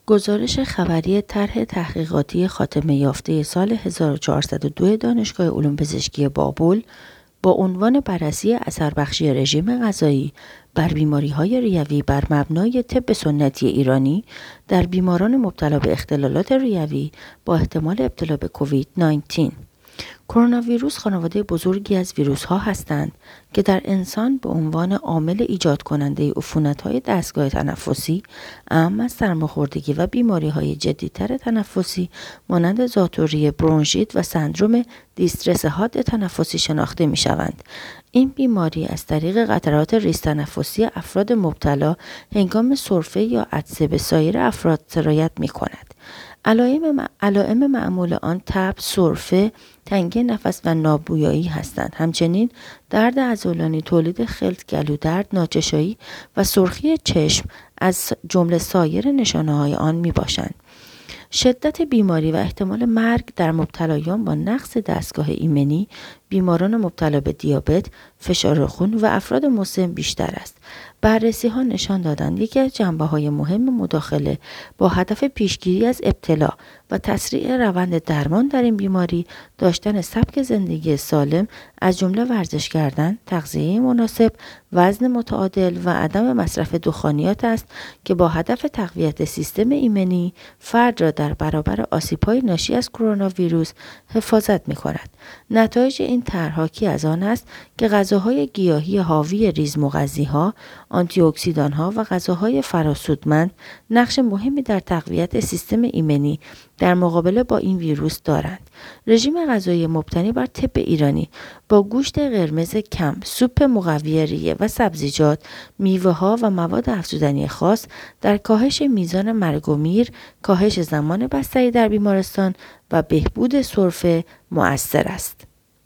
گزارش خبری طرح تحقیقاتی خاتمه یافته سال 1402 دانشگاه علوم پزشکی بابل با عنوان بررسی اثربخشی رژیم غذایی بر بیماری‌های ریوی بر مبنای طب سنتی ایرانی در بیماران مبتلا به اختلالات ریوی با احتمال ابتلا به کووید 19. کرونا ویروس خانواده بزرگی از ویروس ها هستند که در انسان به عنوان عامل ایجاد کننده عفونت‌های دستگاه تنفسی، اهم از سرماخوردگی و بیماری‌های جدی‌تر تنفسی مانند ذات‌الریه، برونشیت و سندرم دیسترس حاد تنفسی شناخته می‌شوند. این بیماری از طریق قطرات ریز تنفسی افراد مبتلا هنگام سرفه یا عطسه به سایر افراد سرایت می‌کند. علائم معمول آن تب، سرفه، تنگی نفس و نابویایی هستند. همچنین درد عضلانی، تولید خلط، گلودرد، ناچشایی و سرخی چشم از جمله سایر نشانه‌های آن میباشند. شدت بیماری و احتمال مرگ در مبتلایان با نقص دستگاه ایمنی، بیماران مبتلا به دیابت، فشار خون و افراد مسن بیشتر است. بررسی‌ها نشان دادند یکی از جنبه‌های مهم مداخله با هدف پیشگیری از ابتلا و تسریع روند درمان در این بیماری داشتن سبک زندگی سالم از جمله ورزش کردن، تغذیه مناسب، وزن متعادل و عدم مصرف دخانیات است که با هدف تقویت سیستم ایمنی فرد را در برابر آسیب‌های ناشی از کرونا ویروس حفاظت می‌کند. نتایج این طرح حاکی از آن است که غذاهای گیاهی حاوی ریزمغذی‌ها، آنتی اکسیدان‌ها و غذاهای فراسودمند نقش مهمی در تقویت سیستم ایمنی در مقابله با این ویروس دارند. رژیم غذایی مبتنی بر طب ایرانی با گوشت قرمز کم، سوپ مقوی ریه و سبزیجات، میوه‌ها و مواد افزودنی خاص در کاهش میزان مرگ و میر، کاهش زمان بستری در بیمارستان و بهبود سرفه مؤثر است.